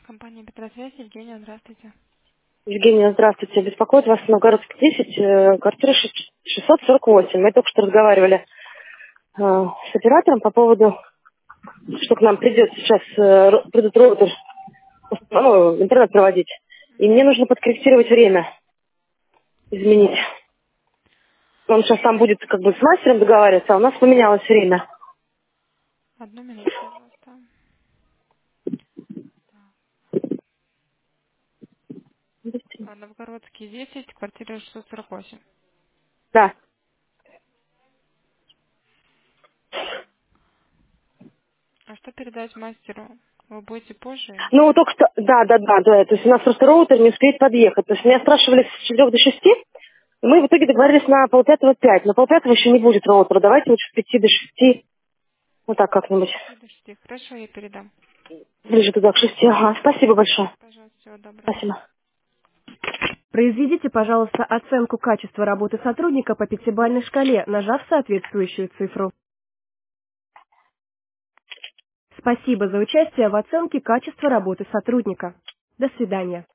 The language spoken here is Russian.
Компания Петросвязь, Евгения, здравствуйте. Евгения, здравствуйте. Беспокоит вас Новгородский 10, квартира 648. Мы только что разговаривали с оператором по поводу, что к нам придет сейчас, придут роутер, интернет проводить. И мне нужно подкорректировать время, изменить. Он сейчас там будет как бы с мастером договариваться, а у нас поменялось время. Одну минуту, пожалуйста. Новгородский 10, квартира 648. Да. А что передать мастеру? Вы будете позже? Ну, только что, да. То есть у нас просто роутер не успеет подъехать. То есть меня спрашивали с 4 до 6. Мы в итоге договорились на полпятого 5. На полпятого еще не будет роутера. Давайте лучше с 5 до 6. Вот так С как-нибудь. 5 до 6. Хорошо, я передам. Ближе туда, к 6. Ага, спасибо большое. Пожалуйста, всего доброго. Спасибо. Произведите, пожалуйста, оценку качества работы сотрудника по пятибалльной шкале, нажав соответствующую цифру. Спасибо за участие в оценке качества работы сотрудника. До свидания.